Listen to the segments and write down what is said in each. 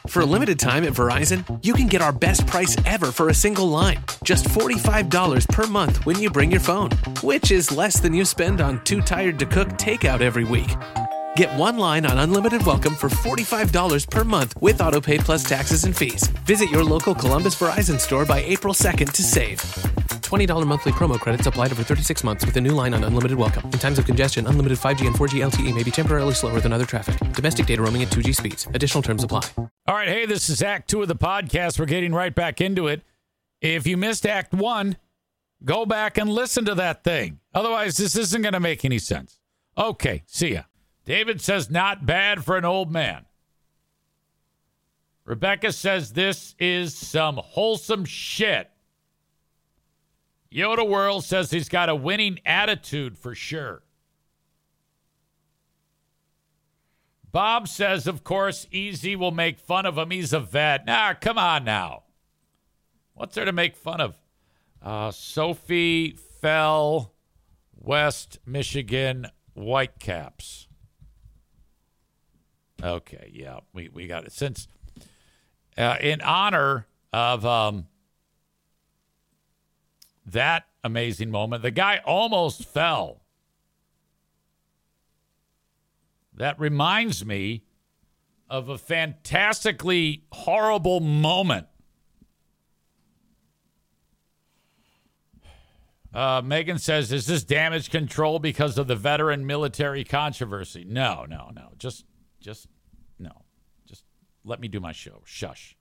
For a limited time at Verizon, you can get our best price ever for a single line. Just $45 per month when you bring your phone, which is less than you spend on Too Tired to Cook takeout every week. Get one line on Unlimited Welcome for $45 per month with AutoPay plus taxes and fees. Visit your local Columbus Verizon store by April 2nd to save. $20 monthly promo credits applied over 36 months with a new line on Unlimited Welcome. In times of congestion, unlimited 5G and 4G LTE may be temporarily slower than other traffic. Domestic data roaming at 2G speeds. Additional terms apply. All right, hey, this is Act 2 of the podcast. We're getting right back into it. If you missed Act 1, go back and listen to that thing. Otherwise, this isn't going to make any sense. Okay, see ya. David says, not bad for an old man. Rebecca says, this is some wholesome shit. Yoda World says he's got a winning attitude for sure. Bob says, of course, Easy will make fun of him. He's a vet. Nah, come on now. What's there to make fun of? Sophie Fell, West Michigan Whitecaps. Okay, yeah, we got it. Since in honor of that amazing moment, the guy almost fell. That reminds me of a fantastically horrible moment. Megan says, is this damage control because of the veteran military controversy? No. Just no. Just let me do my show. Shush.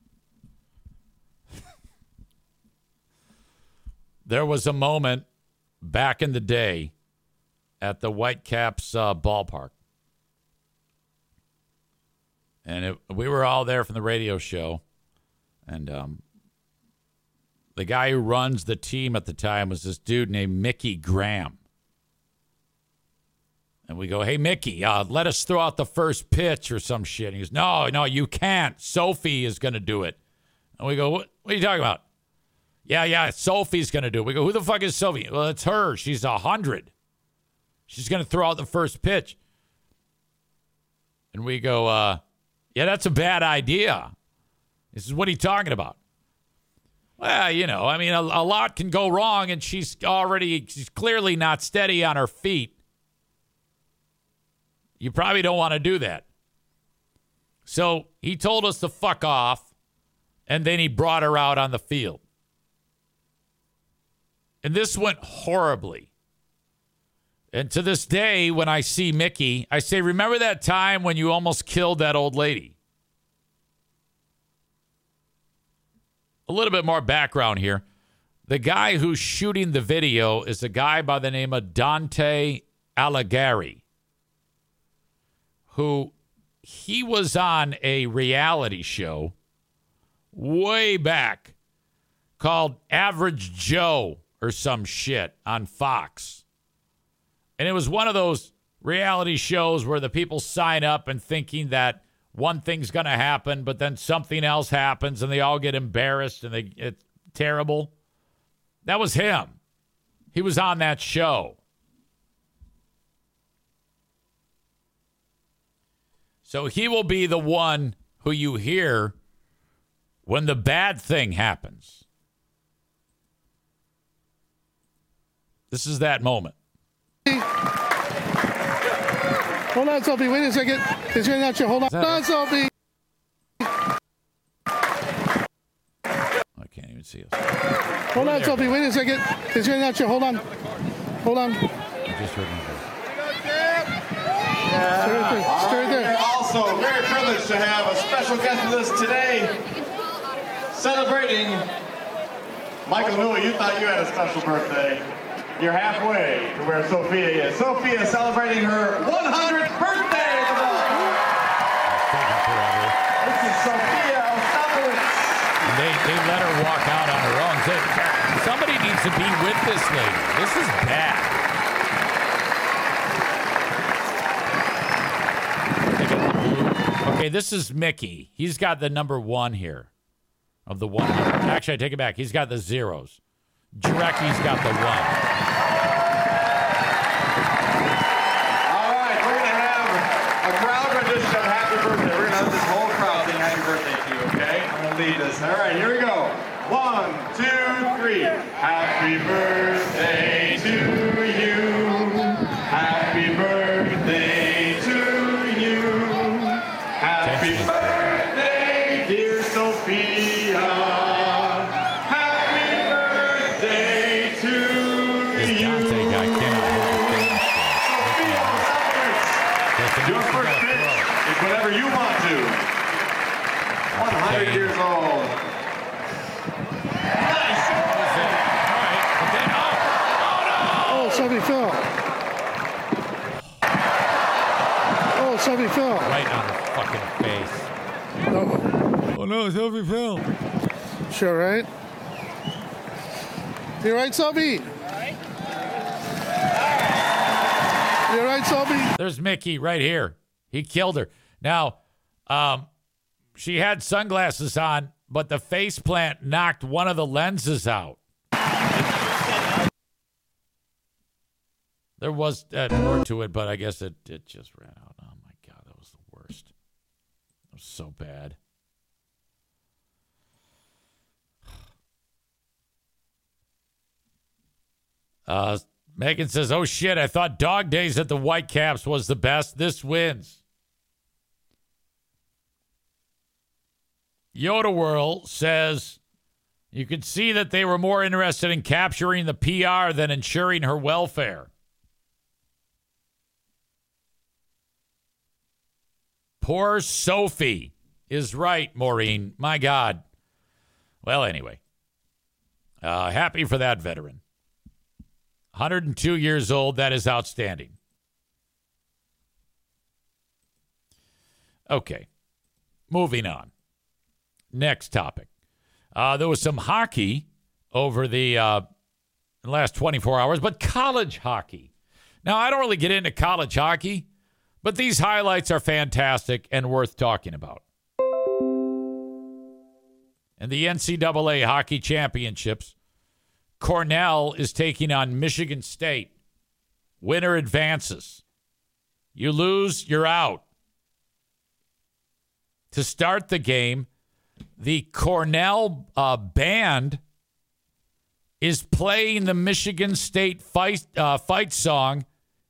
There was a moment back in the day at the Whitecaps ballpark. And we were all there from the radio show. And the guy who runs the team at the time was this dude named Mickey Graham. And we go, hey, Mickey, let us throw out the first pitch or some shit. And he goes, no, you can't. Sophie is going to do it. And we go, what are you talking about? Yeah, Sophie's going to do it. We go, who the fuck is Sophie? Well, it's her. She's 100. She's going to throw out the first pitch. And we go, yeah, that's a bad idea. This is what are you talking about? Well, a lot can go wrong, and she's clearly not steady on her feet. You probably don't want to do that. So he told us to fuck off, and then he brought her out on the field. And this went horribly. And to this day, when I see Mickey, I say, remember that time when you almost killed that old lady? A little bit more background here. The guy who's shooting the video is a guy by the name of Dante Alighieri, who he was on a reality show way back called Average Joe or some shit on Fox. And it was one of those reality shows where the people sign up and thinking that one thing's going to happen, but then something else happens and they all get embarrassed and it's terrible. That was him. He was on that show. So he will be the one who you hear when the bad thing happens. This is that moment. Hold on, Sophie. Wait a second. It's getting out your. Hold on, Sophie. I can't even see us. Hold on, Sophie. Wait a second. It's getting out your. Hold on. I just heard my voice. Stay right there. Also, very privileged to have a special guest with us today, celebrating. Michael Newell, you thought you had a special birthday. You're halfway to where Sophia is. Sophia is celebrating her 100th birthday of the ball. This is Sophia Ostabowicz. They let her walk out on her own. Somebody needs to be with this lady. This is bad. Okay, this is Mickey. He's got the number 1 here of the 100. Actually, I take it back. He's got the zeros. Jarecki's got the 1. All right, we're going to have a crowd rendition of Happy Birthday. We're going to have this whole crowd sing Happy Birthday to you, lead us. All right, here we go. 1, 2, 3. Happy birthday to you. Happy birthday to you. Happy birthday, dear Sophia. Happy birthday to you. Dante guy cannot Sophia, your first pitch is whatever you want to. 100 years old. Nice. Oh, somebody fell. Oh, somebody fell. Right on the fucking face. No. Oh no, somebody fell. Sure, right? You right, Selby? You right, Selby? There's Mickey right here. He killed her. Now, she had sunglasses on, but the faceplant knocked one of the lenses out. There was more to it, but I guess it just ran out. Oh, my God. That was the worst. It was so bad. Megan says, oh, shit, I thought dog days at the Whitecaps was the best. This wins. Yoda World says, you could see that they were more interested in capturing the PR than ensuring her welfare. Poor Sophie is right, Maureen. My God. Well, anyway. Happy for that veteran. 102 years old. That is outstanding. Okay. Moving on. Next topic. There was some hockey over the last 24 hours, but college hockey. Now, I don't really get into college hockey, but these highlights are fantastic and worth talking about. And the NCAA Hockey Championships, Cornell is taking on Michigan State. Winner advances. You lose, you're out. To start the game, the Cornell band is playing the Michigan State fight song.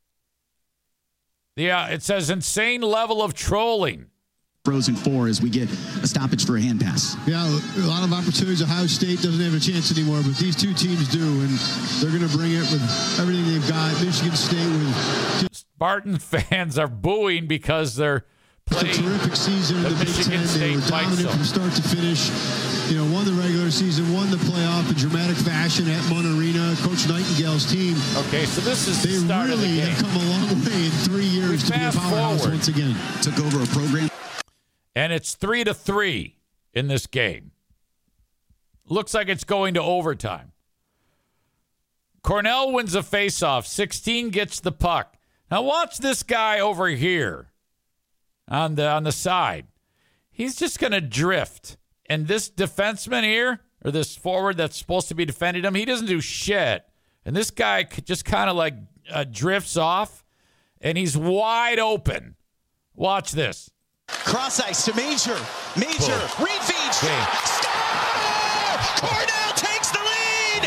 It says insane level of trolling. Frozen 4 as we get a stoppage for a hand pass. Yeah, a lot of opportunities. Ohio State doesn't have a chance anymore, but these two teams do, and they're going to bring it with everything they've got. Michigan State with Spartan fans are booing because they're playing a terrific season the in the Big Michigan Ten. State They were dominant from start to finish. You know, won the regular season, won the playoff in dramatic fashion at Mon Arena. Coach Nightingale's team. Okay, so this is they the start really of the game. have come a long way in 3 years to be a powerhouse once again. Took over a program. And it's 3-3 in this game. Looks like it's going to overtime. Cornell wins a faceoff. 16 gets the puck. Now watch this guy over here on the side. He's just going to drift. And this defenseman here, or this forward that's supposed to be defending him, he doesn't do shit. And this guy just kind of like drifts off, and he's wide open. Watch this. Cross ice to Major. Major, read feed, shot, score! Cornell takes the lead!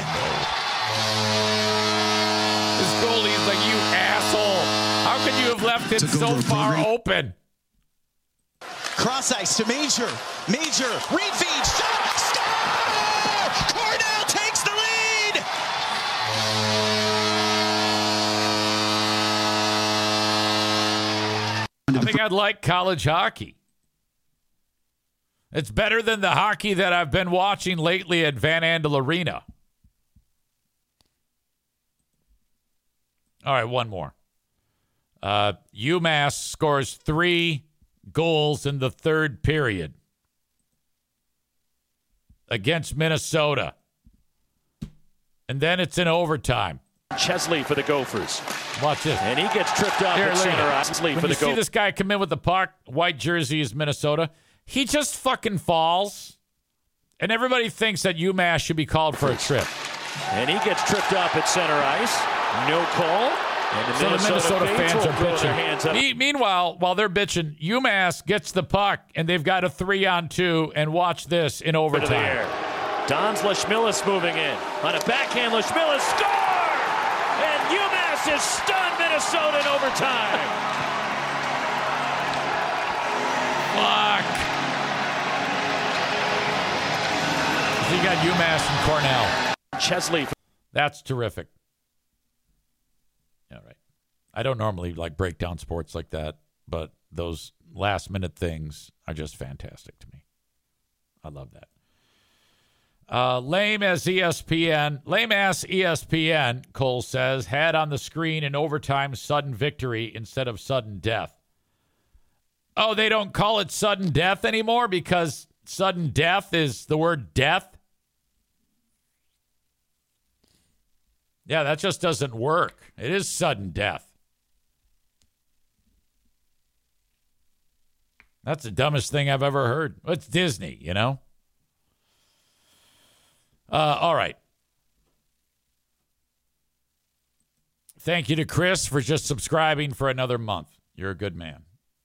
This goalie's like, you asshole. How could you have left it so far open? Cross ice to Major. Major, read feed, shot, score! Cornell takes the lead! I think I'd like college hockey. It's better than the hockey that I've been watching lately at Van Andel Arena. All right, one more. UMass scores 3 goals in the third period against Minnesota. And then it's in overtime. Chesley for the Gophers. Watch this. And he gets tripped up at center ice. When you see this guy come in with the puck, white jersey is Minnesota, he just fucking falls. And everybody thinks that UMass should be called for a trip. And he gets tripped up at center ice. No call. So the Minnesota fans are bitching. Meanwhile, while they're bitching, UMass gets the puck, and they've got a 3-on-2, and watch this in overtime. Don's Leschmilis moving in. On a backhand, Leschmilis score! And UMass has stunned Minnesota in overtime. Fuck. So you got UMass and Cornell. Chesley. That's terrific. All right. I don't normally break down sports like that, but those last-minute things are just fantastic to me. I love that. Lame-ass ESPN, Cole says, had on the screen in overtime sudden victory instead of sudden death. Oh, they don't call it sudden death anymore because sudden death is the word death? Yeah, that just doesn't work. It is sudden death. That's the dumbest thing I've ever heard. It's Disney, you know? All right. Thank you to Chris for just subscribing for another month. You're a good man.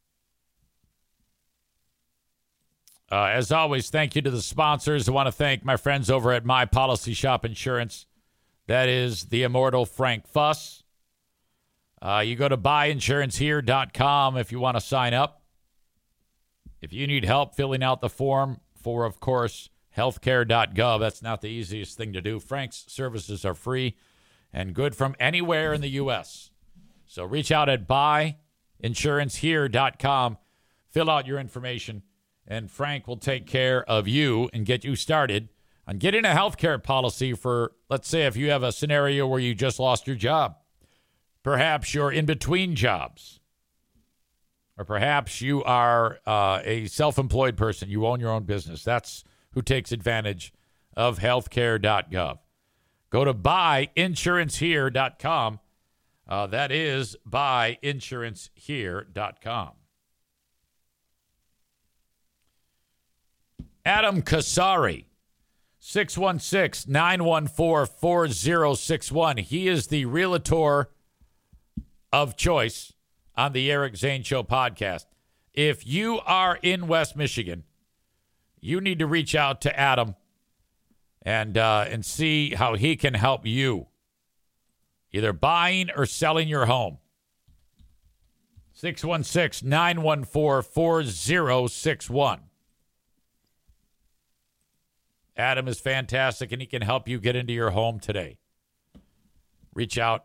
As always, thank you to the sponsors. I want to thank my friends over at My Policy Shop Insurance. That is the immortal Frank Fuss. You go to buyinsurancehere.com if you want to sign up. If you need help filling out the form for, of course, healthcare.gov, that's not the easiest thing to do. Frank's services are free and good from anywhere in the U.S. So reach out at buyinsurancehere.com, fill out your information, and Frank will take care of you and get you started on getting a health care policy for, let's say, if you have a scenario where you just lost your job. Perhaps you're in between jobs. Or perhaps you are a self-employed person. You own your own business. That's who takes advantage of healthcare.gov. Go to buyinsurancehere.com. That is buyinsurancehere.com. Adam Kasari, 616-914-4061. He is the realtor of choice on the Eric Zane Show podcast. If you are in West Michigan, you need to reach out to Adam and see how he can help you, either buying or selling your home. 616-914-4061. Adam is fantastic, and he can help you get into your home today. Reach out,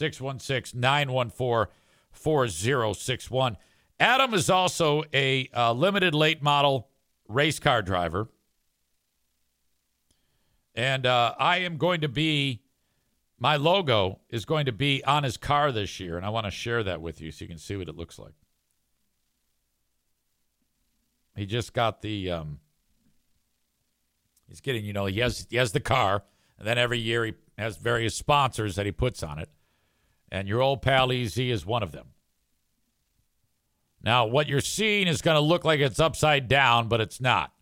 616-914-4061. Adam is also a limited late model race car driver. And I am going to be, my logo is going to be on his car this year, and I want to share that with you so you can see what it looks like. He just got the, he's getting, he has the car, and then every year he has various sponsors that he puts on it. And your old pal EZ is one of them. Now, what you're seeing is going to look like it's upside down, but it's not.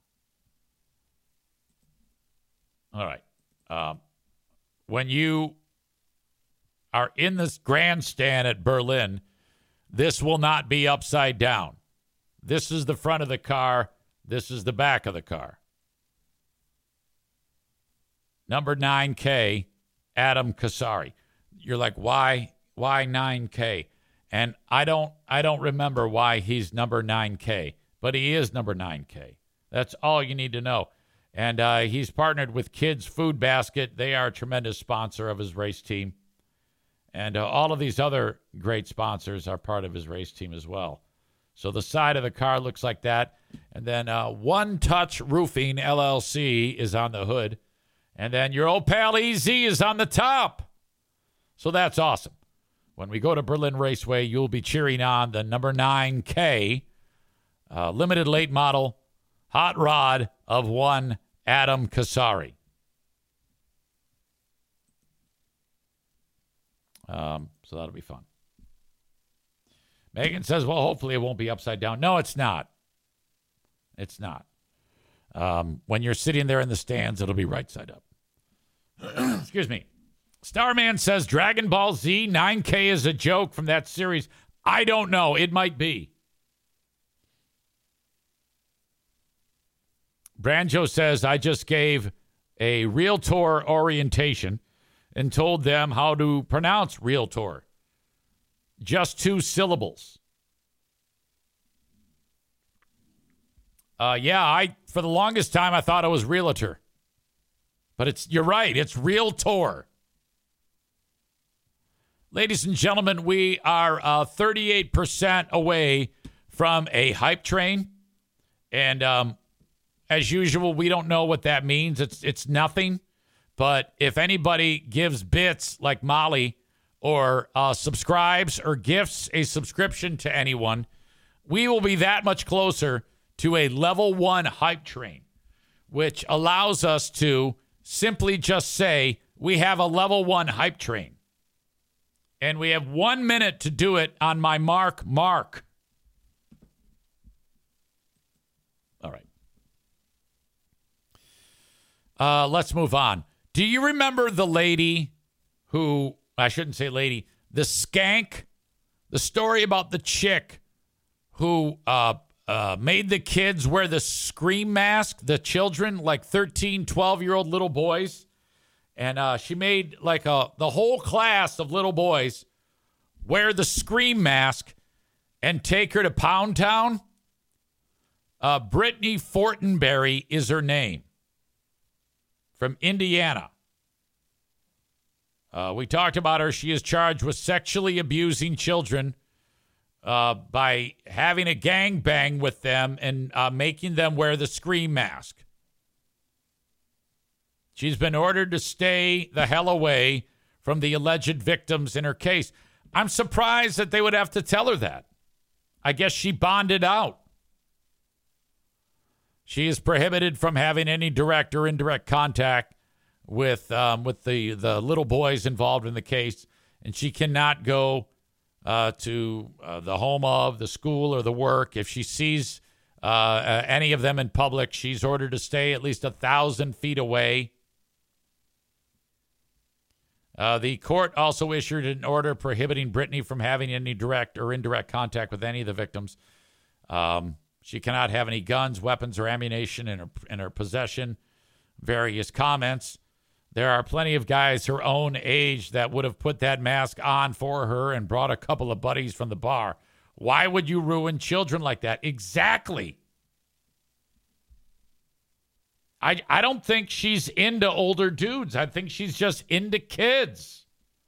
All right. When you are in this grandstand at Berlin, this will not be upside down. This is the front of the car. This is the back of the car. Number 9K, Adam Kasari. You're like, why 9K? And I don't remember why he's number 9K, but he is number 9K. That's all you need to know. And he's partnered with Kids Food Basket. They are a tremendous sponsor of his race team. And all of these other great sponsors are part of his race team as well. So the side of the car looks like that. And then One Touch Roofing, LLC, is on the hood. And then your old pal EZ is on the top. So that's awesome. When we go to Berlin Raceway, you'll be cheering on the number 9K limited late model hot rod of one Adam Kasari. So that'll be fun. Megan says, well, hopefully it won't be upside down. No, it's not. It's not. When you're sitting there in the stands, it'll be right side up. Excuse me. Starman says Dragon Ball Z 9K is a joke from that series. I don't know. It might be. Branjo says, I just gave a realtor orientation and told them how to pronounce realtor. Just 2 syllables. For the longest time, I thought it was realtor. But you're right, it's realtor. Ladies and gentlemen, we are 38% away from a hype train. And as usual, we don't know what that means. It's nothing. But if anybody gives bits like Molly or subscribes or gifts a subscription to anyone, we will be that much closer to a level 1 hype train, which allows us to simply just say we have a level 1 hype train. And we have 1 minute to do it on my mark. All right. Let's move on. Do you remember the lady who, I shouldn't say lady, the skank, the story about the chick who made the kids wear the scream mask, the children, like 13, 12-year-old little boys? And she made like the whole class of little boys wear the scream mask and take her to Pound Town. Brittany Fortenberry is her name, from Indiana. We talked about her. She is charged with sexually abusing children by having a gangbang with them and making them wear the scream mask. She's been ordered to stay the hell away from the alleged victims in her case. I'm surprised that they would have to tell her that. I guess she bonded out. She is prohibited from having any direct or indirect contact with the little boys involved in the case, and she cannot go to the home of the school or the work. If she sees any of them in public, she's ordered to stay at least 1,000 feet away. The court also issued an order prohibiting Brittany from having any direct or indirect contact with any of the victims. She cannot have any guns, weapons, or ammunition in her possession. Various comments. There are plenty of guys her own age that would have put that mask on for her and brought a couple of buddies from the bar. Why would you ruin children like that? Exactly. I don't think she's into older dudes. I think she's just into kids.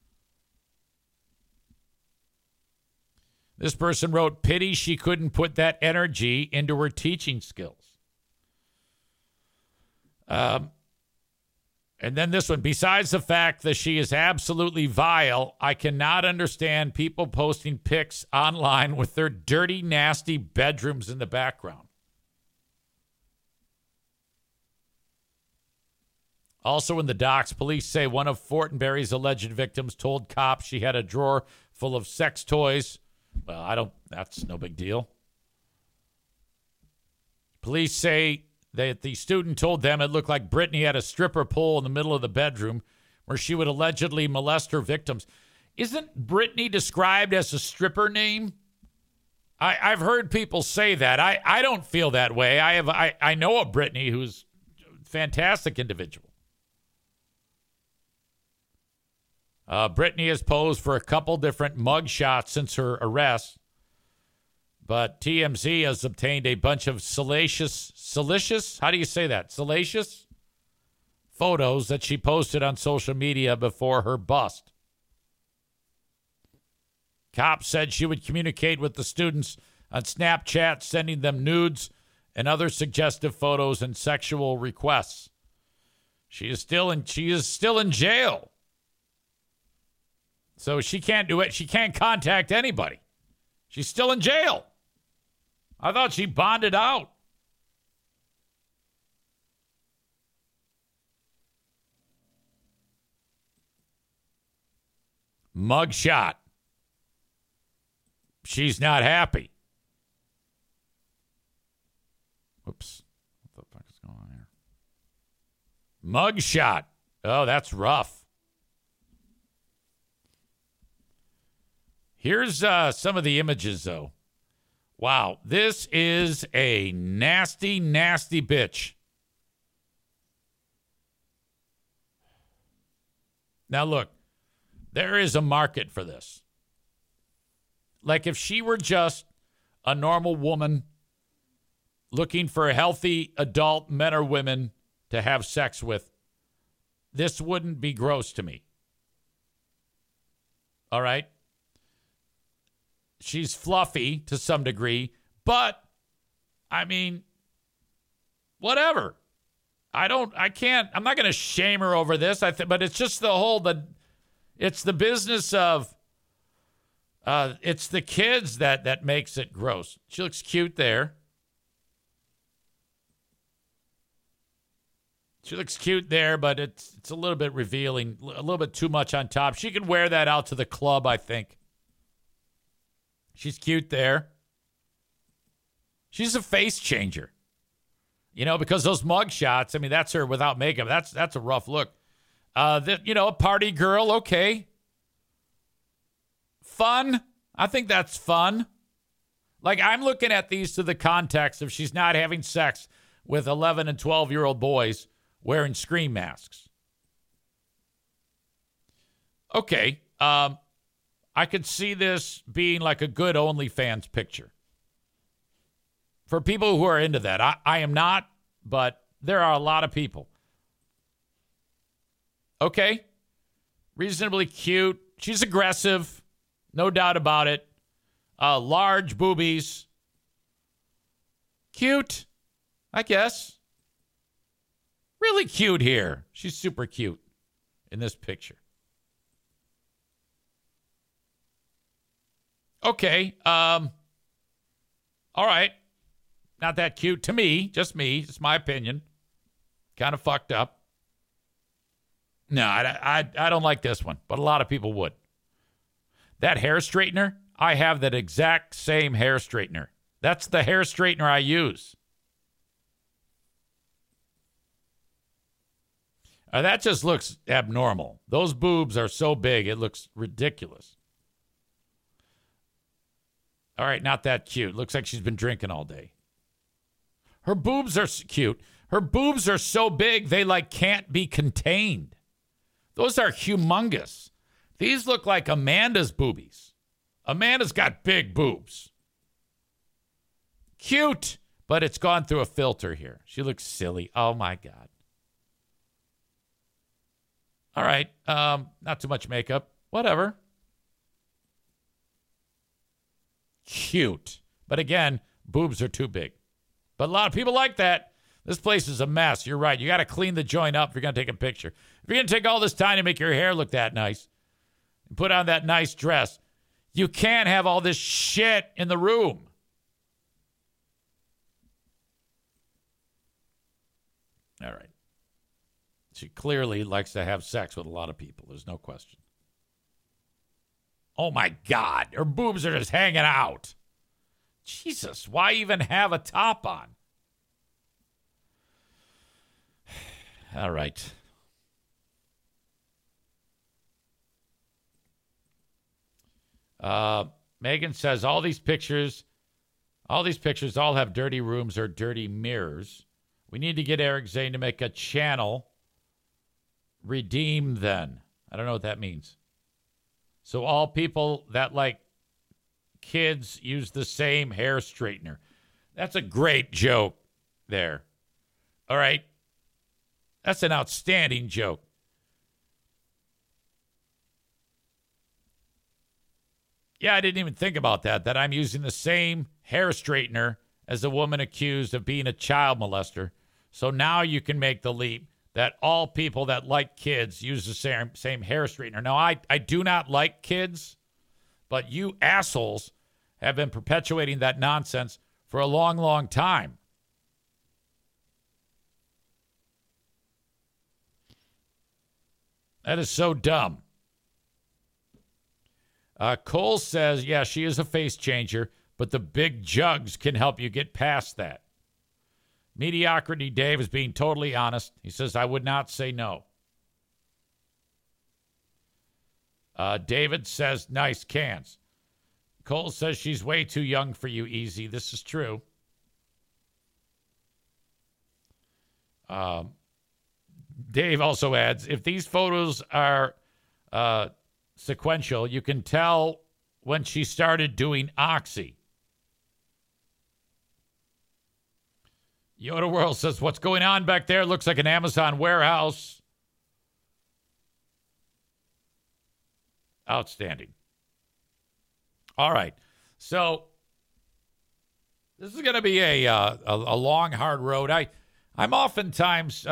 This person wrote, pity she couldn't put that energy into her teaching skills. And then this one, besides the fact that she is absolutely vile, I cannot understand people posting pics online with their dirty, nasty bedrooms in the background. Also in the docs, police say one of Fortenberry's alleged victims told cops she had a drawer full of sex toys. Well, that's no big deal. Police say that the student told them it looked like Brittany had a stripper pole in the middle of the bedroom where she would allegedly molest her victims. Isn't Brittany described as a stripper name? I've heard people say that. I don't feel that way. I know a Brittany who's a fantastic individual. Brittany has posed for a couple different mugshots since her arrest, but TMZ has obtained a bunch of salacious, how do you say that? Salacious photos that she posted on social media before her bust. Cops said she would communicate with the students on Snapchat, sending them nudes and other suggestive photos and sexual requests. She is still in jail. So she can't do it. She can't contact anybody. She's still in jail. I thought she bonded out. Mugshot. She's not happy. Whoops. What the fuck is going on here? Mugshot. Oh, that's rough. Here's some of the images, though. Wow, this is a nasty, nasty bitch. Now, look, there is a market for this. Like, if she were just a normal woman looking for healthy adult men or women to have sex with, this wouldn't be gross to me. All right? She's fluffy to some degree, but, I mean, whatever. I'm not going to shame her over this, but it's just it's the business of, it's the kids that makes it gross. She looks cute there. But it's a little bit revealing, a little bit too much on top. She could wear that out to the club, I think. She's cute there. She's a face changer. Because those mug shots, I mean, that's her without makeup. That's a rough look. A party girl, okay. Fun. I think that's fun. Like, I'm looking at these to the context of she's not having sex with 11 and 12-year-old boys wearing scream masks. Okay. I could see this being like a good OnlyFans picture. For people who are into that. I am not, but there are a lot of people. Okay. Reasonably cute. She's aggressive. No doubt about it. Large boobies. Cute, I guess. Really cute here. She's super cute in this picture. Okay. All right. Not that cute to me. Just my opinion. Kind of fucked up. No, I don't like this one, but a lot of people would. That hair straightener, I have that exact same hair straightener. That's the hair straightener I use. That just looks abnormal. Those boobs are so big, it looks ridiculous. All right, not that cute. Looks like she's been drinking all day. Her boobs are cute. Her boobs are so big, they can't be contained. Those are humongous. These look like Amanda's boobies. Amanda's got big boobs. Cute, but it's gone through a filter here. She looks silly. Oh, my God. All right. Not too much makeup. Whatever. Cute. But again, boobs are too big. But a lot of people like that. This place is a mess. You're right. You got to clean the joint up if you're going to take a picture. If you're going to take all this time to make your hair look that nice and put on that nice dress, you can't have all this shit in the room. All right. She clearly likes to have sex with a lot of people. There's no question. Oh, my God. Her boobs are just hanging out. Jesus, why even have a top on? All right. Megan says all these pictures all have dirty rooms or dirty mirrors. We need to get Eric Zane to make a channel. Redeem then. I don't know what that means. So all people that like kids use the same hair straightener. That's a great joke there. All right. That's an outstanding joke. Yeah, I didn't even think about that I'm using the same hair straightener as the woman accused of being a child molester. So now you can make the leap that all people that like kids use the same hair straightener. Now, I do not like kids, but you assholes have been perpetuating that nonsense for a long, long time. That is so dumb. Cole says, yeah, she is a face changer, but the big jugs can help you get past that. Mediocrity Dave is being totally honest. He says, I would not say no. David says, nice cans. Cole says she's way too young for you, Easy. This is true. Dave also adds, if these photos are sequential, you can tell when she started doing Oxy. Yoda World says, what's going on back there? Looks like an Amazon warehouse. Outstanding. All right. So this is going to be a long, hard road. I'm oftentimes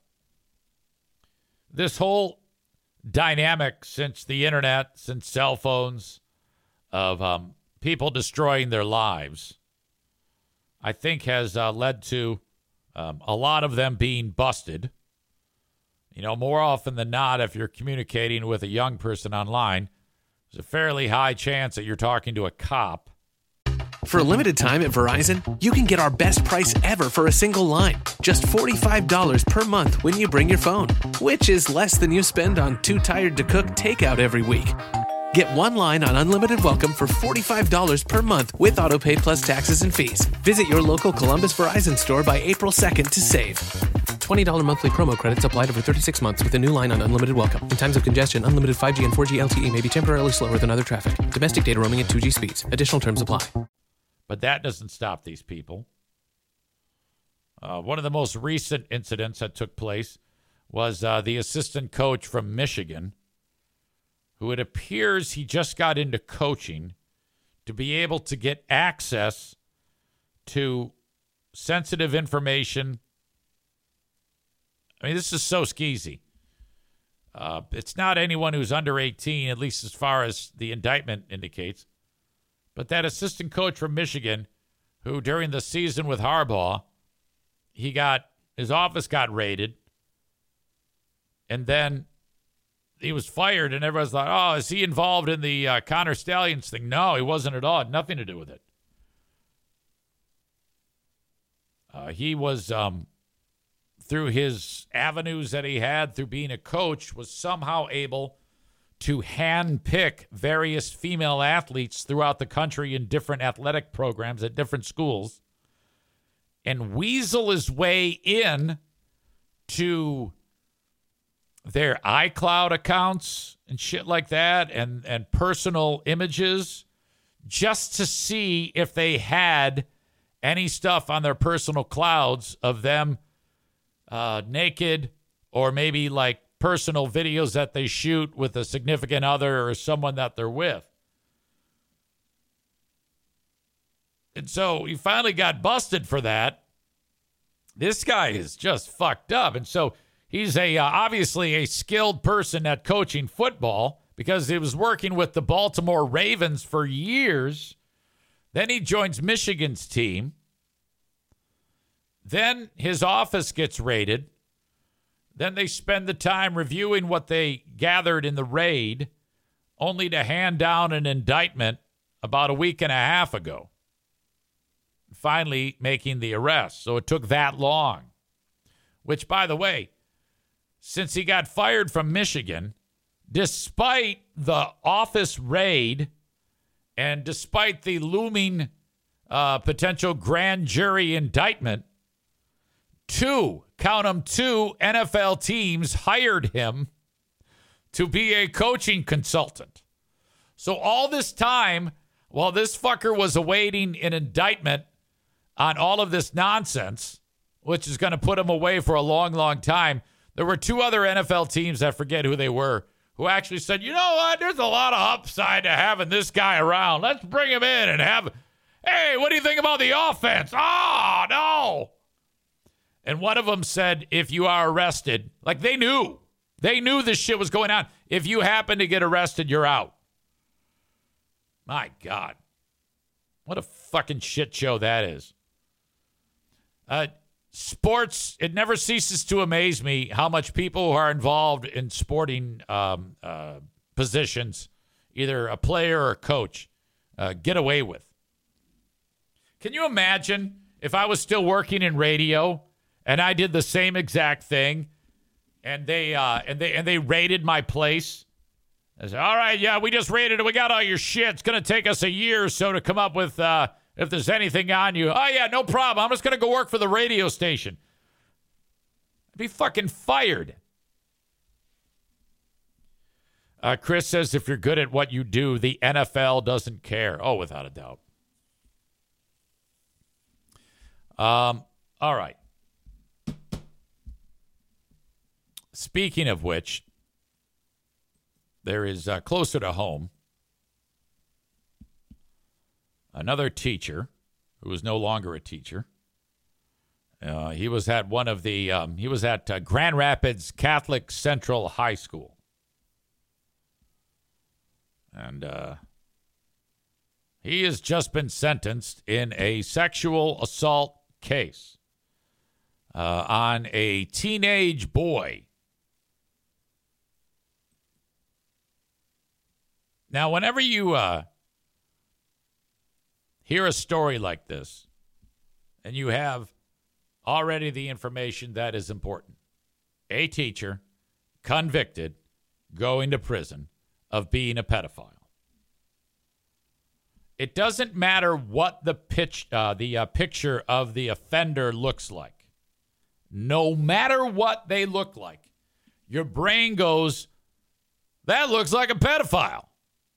this whole dynamic since the internet, since cell phones, of people destroying their lives, I think has led to a lot of them being busted. You know, more often than not, if you're communicating with a young person online, there's a fairly high chance that you're talking to a cop. For a limited time at Verizon, you can get our best price ever for a single line. Just $45 per month when you bring your phone, which is less than you spend on Too Tired to Cook takeout every week. Get one line on Unlimited Welcome for $45 per month with AutoPay plus taxes and fees. Visit your local Columbus Verizon store by April 2nd to save. $20 monthly promo credits applied over 36 months with a new line on Unlimited Welcome. In times of congestion, unlimited 5G and 4G LTE may be temporarily slower than other traffic. Domestic data roaming at 2G speeds. Additional terms apply. But that doesn't stop these people. One of the most recent incidents that took place was the assistant coach from Michigan, who it appears he just got into coaching to be able to get access to sensitive information. I mean, this is so skeezy. It's not anyone who's under 18, at least as far as the indictment indicates. But that assistant coach from Michigan, who during the season with Harbaugh, his office got raided, and then he was fired, and everyone's like, oh, is he involved in the Connor Stallions thing? No, he wasn't at all. It had nothing to do with it. He was, through his avenues that he had through being a coach, was somehow able to handpick various female athletes throughout the country in different athletic programs at different schools and weasel his way in to their iCloud accounts and shit like that and personal images just to see if they had any stuff on their personal clouds of them naked or maybe like personal videos that they shoot with a significant other or someone that they're with. And so he finally got busted for that. This guy is just fucked up. And so he's obviously a skilled person at coaching football because he was working with the Baltimore Ravens for years. Then he joins Michigan's team. Then his office gets raided. Then they spend the time reviewing what they gathered in the raid, only to hand down an indictment about a week and a half ago, finally making the arrest. So it took that long, which, by the way, since he got fired from Michigan, despite the office raid and despite the looming potential grand jury indictment, two NFL teams hired him to be a coaching consultant. So all this time, while this fucker was awaiting an indictment on all of this nonsense, which is going to put him away for a long, long time, there were two other NFL teams, I forget who they were, who actually said, you know what, there's a lot of upside to having this guy around. Let's bring him in and hey, what do you think about the offense? Oh, no. And one of them said, if you are arrested, like they knew this shit was going on. If you happen to get arrested, you're out. My God. What a fucking shit show that is. Sports, it never ceases to amaze me how much people who are involved in sporting positions, either a player or a coach, get away with. Can you imagine if I was still working in radio and I did the same exact thing, and they raided my place, I said, all right, yeah, we just rated it. We got all your shit. It's going to take us a year or so to come up with if there's anything on you. Oh, yeah, no problem. I'm just going to go work for the radio station. I'd be fucking fired. Chris says if you're good at what you do, the NFL doesn't care. Oh, without a doubt. All right. Speaking of which, there is closer to home another teacher who is no longer a teacher. He was at Grand Rapids Catholic Central High School. And he has just been sentenced in a sexual assault case on a teenage boy. Now, whenever you hear a story like this, and you have already the information that is important, a teacher convicted, going to prison of being a pedophile. It doesn't matter what the picture of the offender looks like. No matter what they look like, your brain goes, that looks like a pedophile.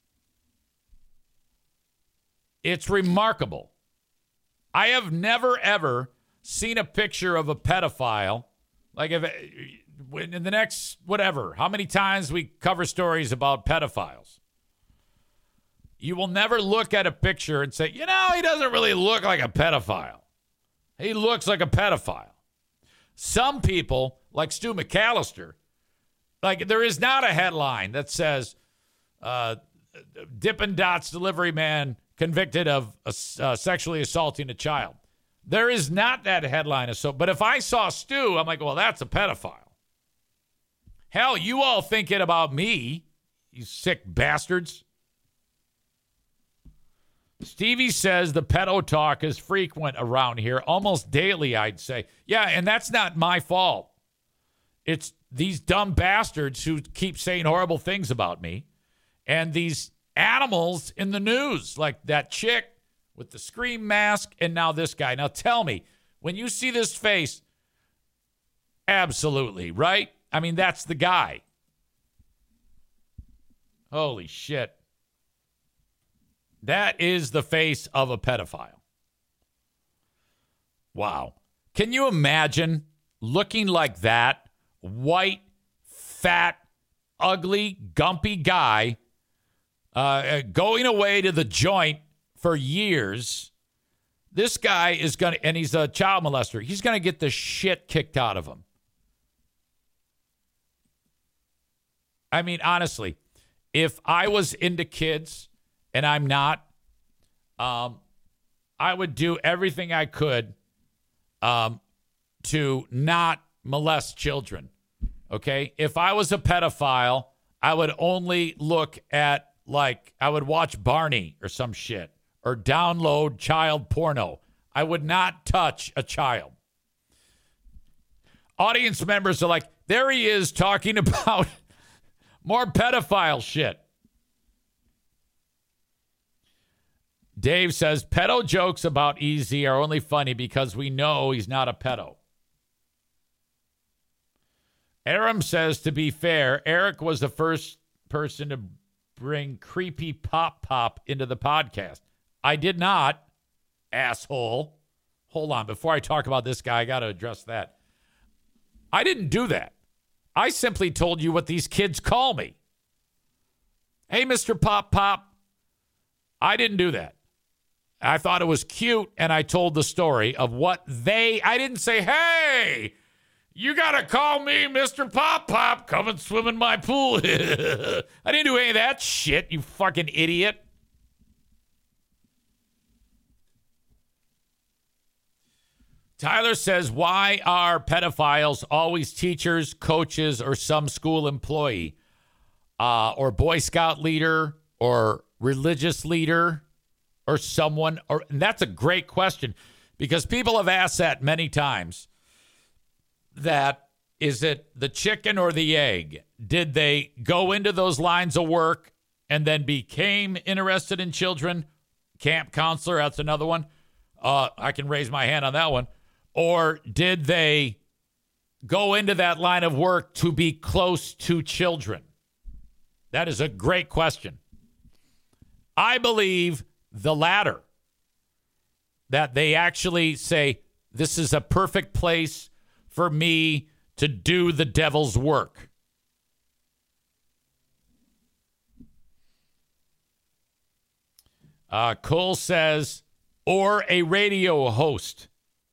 It's remarkable. I have never, ever seen a picture of a pedophile. Like if in the next, whatever, how many times we cover stories about pedophiles. You will never look at a picture and say, he doesn't really look like a pedophile. He looks like a pedophile. Some people, like Stu McAllister, like there is not a headline that says Dippin' Dots delivery man convicted of sexually assaulting a child. There is not that headline. But if I saw Stu, I'm like, well, that's a pedophile. Hell, you all thinking about me, you sick bastards. Stevie says the pedo talk is frequent around here, almost daily, I'd say. Yeah, and that's not my fault. It's these dumb bastards who keep saying horrible things about me, and these animals in the news, like that chick with the scream mask, and now this guy. Now tell me, when you see this face, absolutely, right? I mean, that's the guy. Holy shit. That is the face of a pedophile. Wow. Can you imagine looking like that? White, fat, ugly, gumpy guy going away to the joint for years. This guy is going to, and he's a child molester, he's going to get the shit kicked out of him. I mean, honestly, if I was into kids, and I'm not, I would do everything I could to not molest children, okay? If I was a pedophile, I would only look at, I would watch Barney or some shit, or download child porno. I would not touch a child. Audience members are like, there he is talking about more pedophile shit. Dave says, pedo jokes about Easy are only funny because we know he's not a pedo. Aram says, to be fair, Eric was the first person to bring Creepy Pop into the podcast. I did not, asshole. Hold on. Before I talk about this guy, I got to address that. I didn't do that. I simply told you what these kids call me. Hey, Mr. Pop. I didn't do that. I thought it was cute, and I told the story of what I didn't say, hey, you got to call me Mr. Pop, come and swim in my pool. I didn't do any of that shit, you fucking idiot. Tyler says, why are pedophiles always teachers, coaches, or some school employee, or Boy Scout leader, or religious leader, or someone? And that's a great question, because people have asked that many times, that Is it the chicken or the egg? Did they go into those lines of work and then became interested in children? Camp counselor, that's another one. I can raise my hand on that one. Or did they go into that line of work to be close to children? That is a great question. I believe the latter, that they actually say, this is a perfect place for me to do the devil's work. Cole says, or a radio host.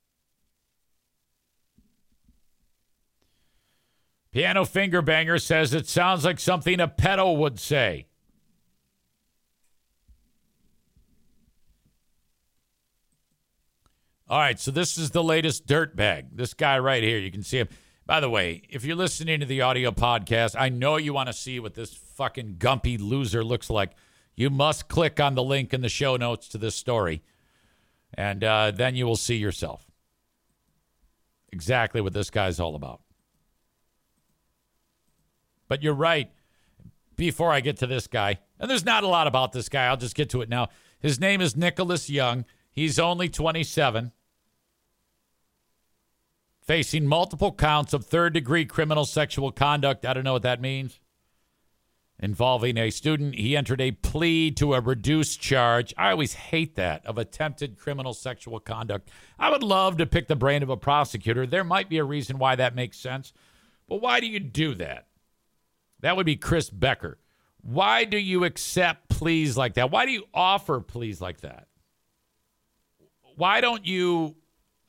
Piano Finger Banger says it sounds like something a pedo would say. All right, so this is the latest dirtbag. This guy right here, you can see him. By the way, if you're listening to the audio podcast, I know you want to see what this fucking gumpy loser looks like. You must click on the link in the show notes to this story, and then you will see yourself exactly what this guy's all about. But you're right. Before I get to this guy, and there's not a lot about this guy, I'll just get to it now. His name is Nicholas Young. He's only 27, facing multiple counts of third-degree criminal sexual conduct. I don't know what that means. Involving a student. He entered a plea to a reduced charge. I always hate that, of attempted criminal sexual conduct. I would love to pick the brain of a prosecutor. There might be a reason why that makes sense. But why do you do that? That would be Chris Becker. Why do you accept pleas like that? Why do you offer pleas like that? Why don't you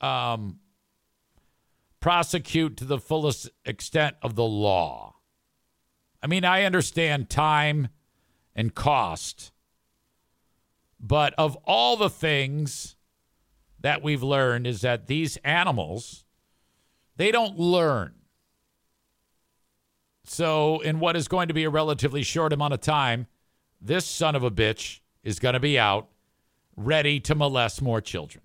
prosecute to the fullest extent of the law? I mean, I understand time and cost, but of all the things that we've learned is that these animals, they don't learn. So in what is going to be a relatively short amount of time, this son of a bitch is going to be out ready to molest more children.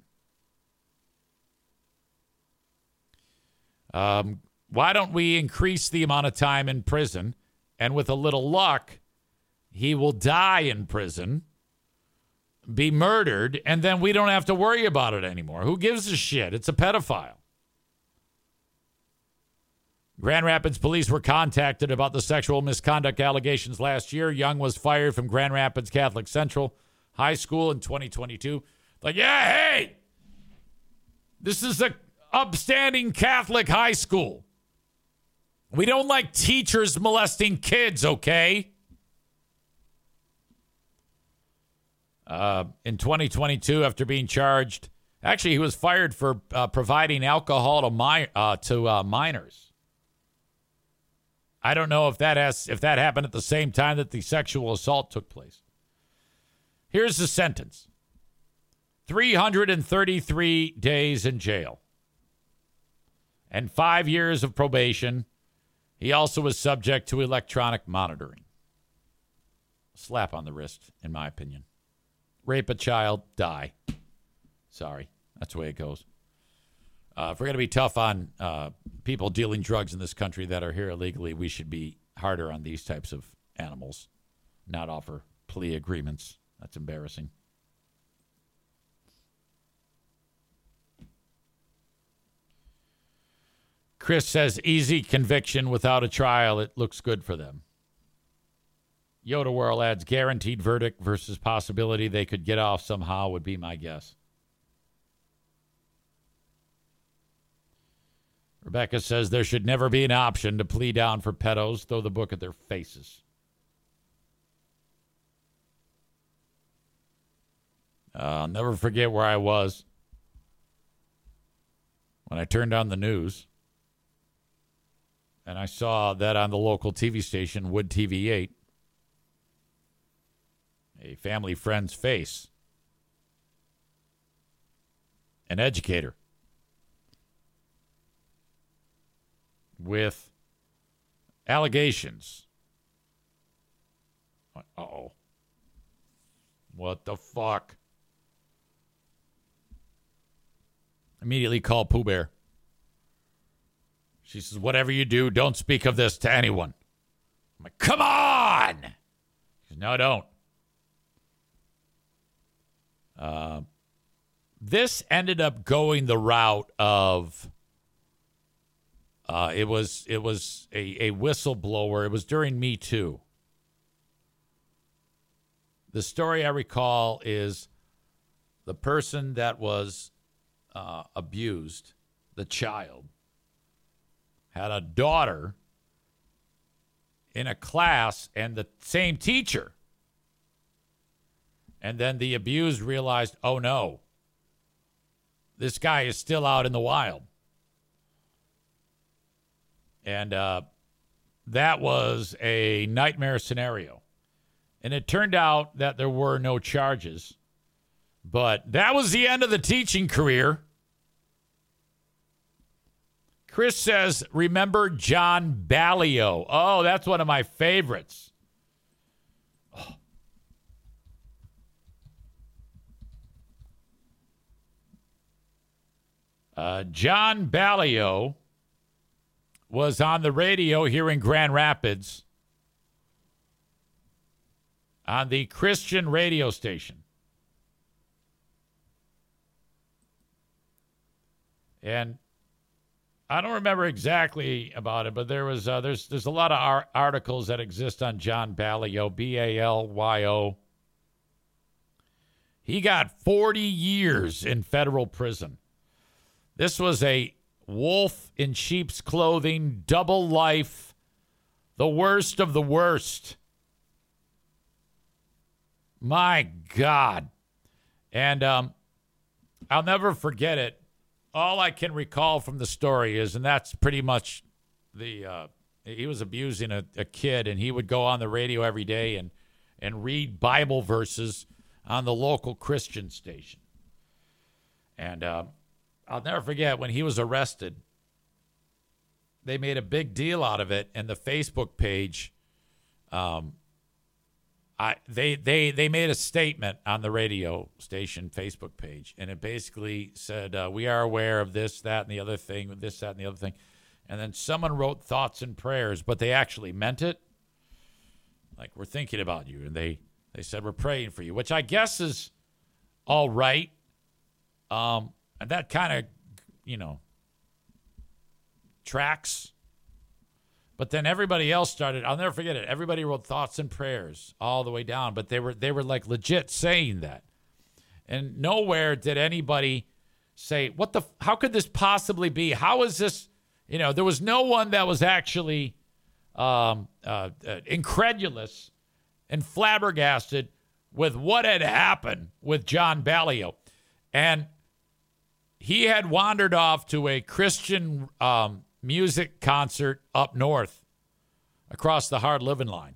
Why don't we increase the amount of time in prison? And with a little luck, he will die in prison, be murdered, and then we don't have to worry about it anymore. Who gives a shit? It's a pedophile. Grand Rapids police were contacted about the sexual misconduct allegations last year. Young was fired from Grand Rapids Catholic Central High School in 2022. Like, yeah, hey, this is a upstanding Catholic high school. We don't like teachers molesting kids, okay? In 2022, after being charged, actually, he was fired for providing alcohol to minors. I don't know if that happened at the same time that the sexual assault took place. Here's the sentence: 333 days in jail and 5 years of probation. He also was subject to electronic monitoring. Slap on the wrist, in my opinion. Rape a child, die. Sorry, that's the way it goes. If we're going to be tough on people dealing drugs in this country that are here illegally, we should be harder on these types of animals, not offer plea agreements. That's embarrassing. Chris says, easy conviction without a trial. It looks good for them. Yoda Whirl adds, guaranteed verdict versus possibility they could get off somehow would be my guess. Rebecca says there should never be an option to plea down for pedos. Throw the book at their faces. I'll never forget where I was when I turned on the news and I saw that on the local TV station, Wood TV 8, a family friend's face, an educator, with allegations. Uh-oh. What the fuck? Immediately called Pooh Bear. She says, whatever you do, don't speak of this to anyone. I'm like, come on! She says, no, don't. This ended up going the route of it was a whistleblower. It was during Me Too. The story I recall is the person that was abused, the child, had a daughter in a class and the same teacher. And then the abused realized, oh no, this guy is still out in the wild. And that was a nightmare scenario. And it turned out that there were no charges. But that was the end of the teaching career. Chris says, remember John Ballio? Oh, that's one of my favorites. John Ballio was on the radio here in Grand Rapids on the Christian radio station. And I don't remember exactly about it, but there was there's a lot of articles that exist on John Ballio, Balyo. He got 40 years in federal prison. This was a wolf in sheep's clothing, double life, the worst of the worst. My God. And I'll never forget it. All I can recall from the story is, and that's pretty much he was abusing a kid, and he would go on the radio every day and read Bible verses on the local Christian station. And I'll never forget when he was arrested, they made a big deal out of it, and the Facebook page, they made a statement on the radio station Facebook page, and it basically said, we are aware of this, that, and the other thing, this, that, and the other thing. And then someone wrote thoughts and prayers, but they actually meant it. Like, we're thinking about you. And they said, we're praying for you, which I guess is all right. And that kind of, tracks. But then everybody else started, I'll never forget it. Everybody wrote thoughts and prayers all the way down, but they were like legit saying that. And nowhere did anybody say, how could this possibly be? How is this, there was no one that was actually incredulous and flabbergasted with what had happened with John Ballio. And he had wandered off to a Christian music concert up north across the hard living line.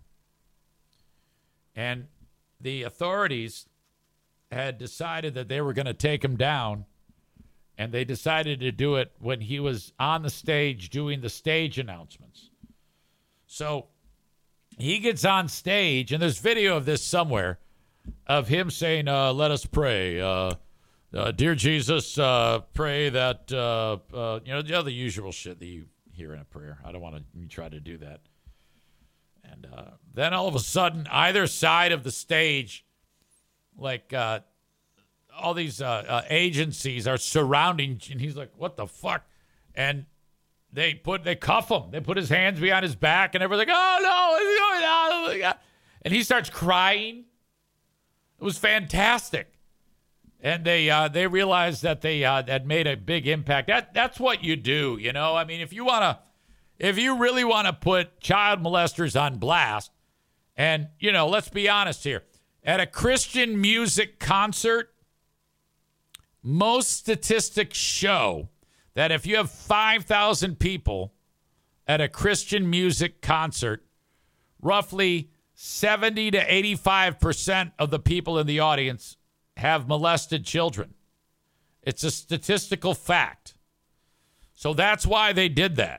And the authorities had decided that they were going to take him down, and they decided to do it when he was on the stage doing the stage announcements. So he gets on stage, and there's video of this somewhere, of him saying, let us pray. Dear Jesus, pray that, the usual shit that you hear in a prayer. I don't want to try to do that. And then all of a sudden, either side of the stage, like all these agencies are surrounding, and he's like, what the fuck? And they cuff him. They put his hands behind his back, and everybody's like, oh no, what's going on? And he starts crying. It was fantastic. And they realized that they had made a big impact. That's what you do, I mean, if you really want to put child molesters on blast, and let's be honest here, at a Christian music concert, most statistics show that if you have 5,000 people at a Christian music concert, roughly 70 to 85% of the people in the audience have molested children. It's a statistical fact. So that's why they did that.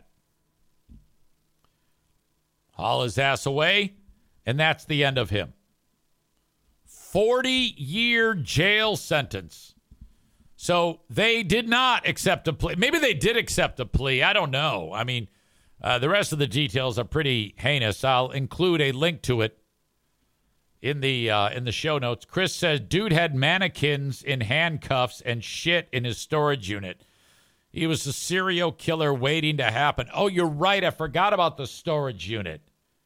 Haul his ass away, and that's the end of him. 40-year jail sentence So they did not accept a plea. Maybe they did accept a plea. I don't know. I mean, the rest of the details are pretty heinous. I'll include a link to it in the show notes. Chris says, dude had mannequins in handcuffs and shit in his storage unit. He was a serial killer waiting to happen. Oh, you're right. I forgot about the storage unit.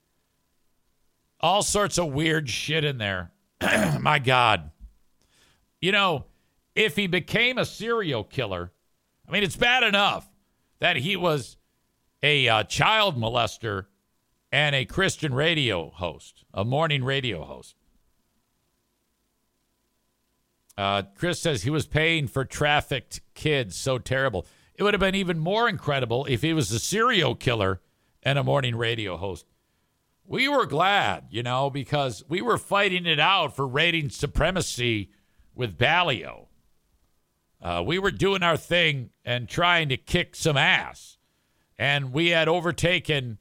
All sorts of weird shit in there. My God. You know, if he became a serial killer, I mean, it's bad enough that he was a child molester and a Christian radio host, a morning radio host. Chris says he was paying for trafficked kids. So terrible. It would have been even more incredible if he was a serial killer and a morning radio host. We were glad, you know, because we were fighting it out for rating supremacy with Ballio. We were doing our thing and trying to kick some ass. And we had overtaken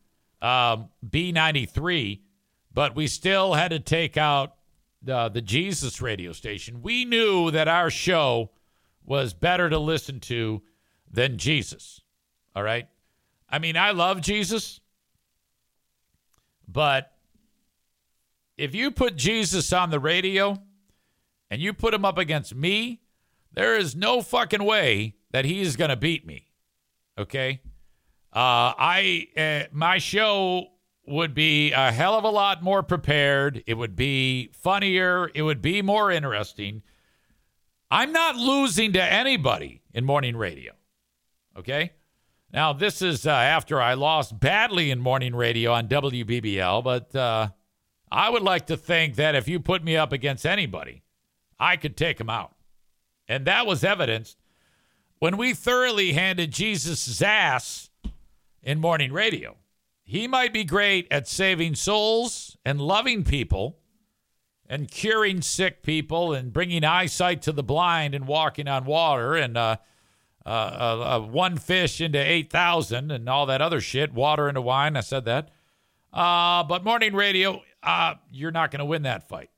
B93, but we still had to take out the Jesus radio station. We knew that our show was better to listen to than Jesus. All right? I mean, I love Jesus, but if you put Jesus on the radio and you put him up against me, there is no fucking way that he's going to beat me. Okay? My show would be a hell of a lot more prepared. It would be funnier. It would be more interesting. I'm not losing to anybody in morning radio. Okay? Now, this is after I lost badly in morning radio on WBBL, but I would like to think that if you put me up against anybody, I could take him out. And that was evidenced when we thoroughly handed Jesus' ass in morning radio. He might be great at saving souls and loving people and curing sick people and bringing eyesight to the blind and walking on water and one fish into 8,000 and all that other shit, water into wine. I said that. But morning radio, you're not going to win that fight.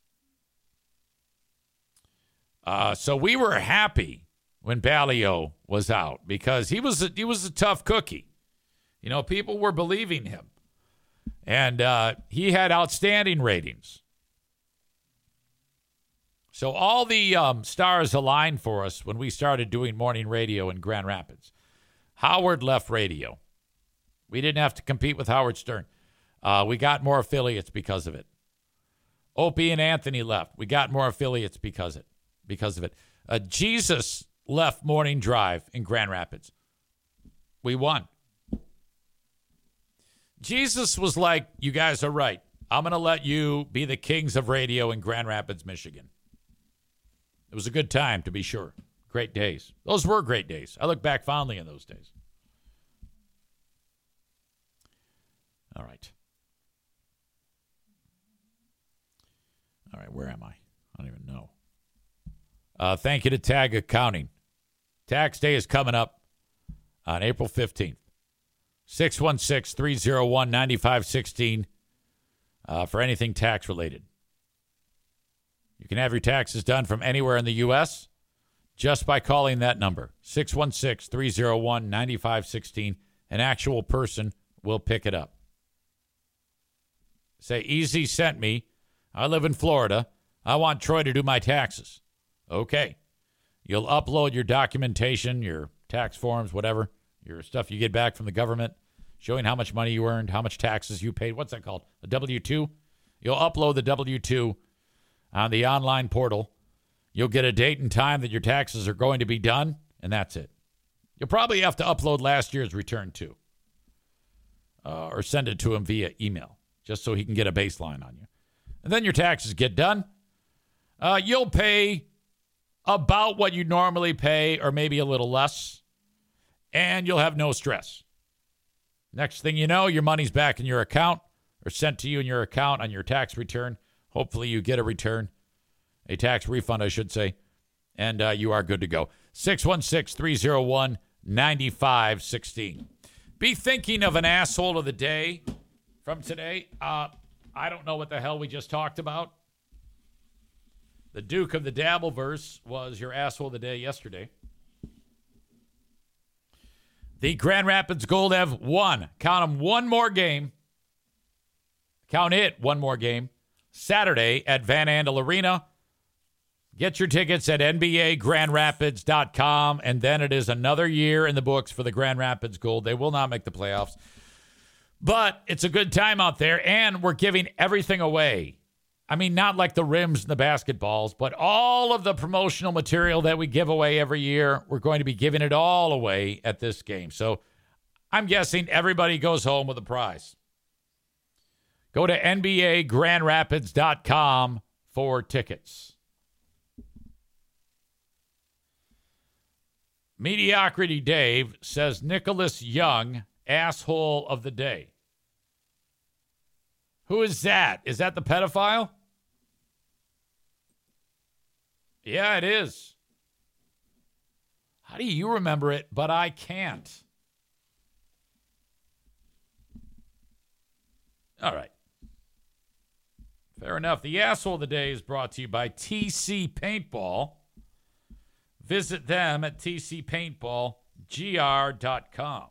So we were happy when Ballio was out because he was a tough cookie. You know, people were believing him. And he had outstanding ratings. So all the stars aligned for us when we started doing morning radio in Grand Rapids. Howard left radio. We didn't have to compete with Howard Stern. We got more affiliates because of it. Opie and Anthony left. We got more affiliates because of it. Jesus left Morning Drive in Grand Rapids. We won. Jesus was like, you guys are right. I'm going to let you be the kings of radio in Grand Rapids, Michigan. It was a good time, to be sure. Great days. Those were great days. I look back fondly on those days. All right. All right, where am I? I don't even know. Thank you to Tag Accounting. Tax day is coming up on April 15th. 616-301-9516 for anything tax-related. You can have your taxes done from anywhere in the U.S. just by calling that number, 616-301-9516. An actual person will pick it up. Say, Easy sent me. I live in Florida. I want Troy to do my taxes. Okay. You'll upload your documentation, your tax forms, whatever, your stuff you get back from the government, showing how much money you earned, how much taxes you paid. What's that called? A W-2? You'll upload the W-2 on the online portal. You'll get a date and time that your taxes are going to be done, and that's it. You'll probably have to upload last year's return, too, or send it to him via email, just so he can get a baseline on you. And then your taxes get done. You'll pay about what you normally pay, or maybe a little less, and you'll have no stress. Next thing you know, your money's back in your account or sent to you in your account on your tax return. Hopefully you get a return, a tax refund, I should say, and you are good to go. 616-301-9516. Be thinking of an asshole of the day from today. I don't know what the hell we just talked about. The Duke of the Dabbleverse was your asshole of the day yesterday. The Grand Rapids Gold have won. Count them, one more game. Count it, one more game. Saturday at Van Andel Arena. Get your tickets at NBAGrandRapids.com, and then it is another year in the books for the Grand Rapids Gold. They will not make the playoffs, but it's a good time out there, and we're giving everything away. I mean, not like the rims and the basketballs, but all of the promotional material that we give away every year, we're going to be giving it all away at this game. So I'm guessing everybody goes home with a prize. Go to NBAGrandRapids.com for tickets. Mediocrity Dave says Nicholas Young, asshole of the day. Who is that? Is that the pedophile? Yeah, it is. How do you remember it, but I can't? All right. Fair enough. The asshole of the day is brought to you by TC Paintball. Visit them at tcpaintballgr.com.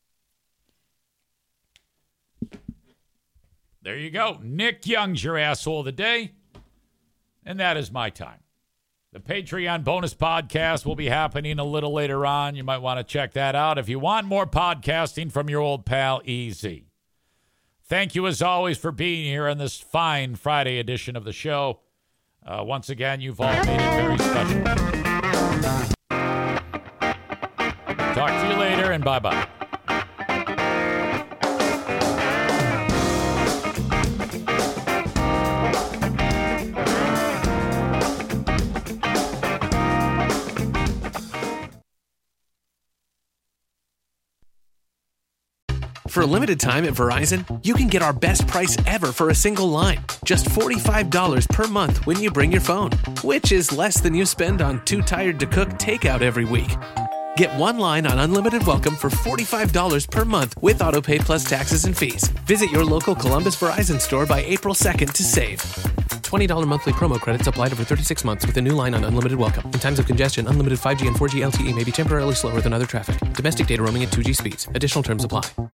There you go. Nick Young's your asshole of the day. And that is my time. The Patreon bonus podcast will be happening a little later on. You might want to check that out if you want more podcasting from your old pal EZ. Thank you, as always, for being here on this fine Friday edition of the show. Once again, you've all made it very special. Talk to you later, and bye-bye. For a limited time at Verizon, you can get our best price ever for a single line. Just $45 per month when you bring your phone, which is less than you spend on Too Tired to Cook takeout every week. Get one line on Unlimited Welcome for $45 per month with autopay plus taxes and fees. Visit your local Columbus Verizon store by April 2nd to save. $20 monthly promo credits applied over 36 months with a new line on Unlimited Welcome. In times of congestion, unlimited 5G and 4G LTE may be temporarily slower than other traffic. Domestic data roaming at 2G speeds. Additional terms apply.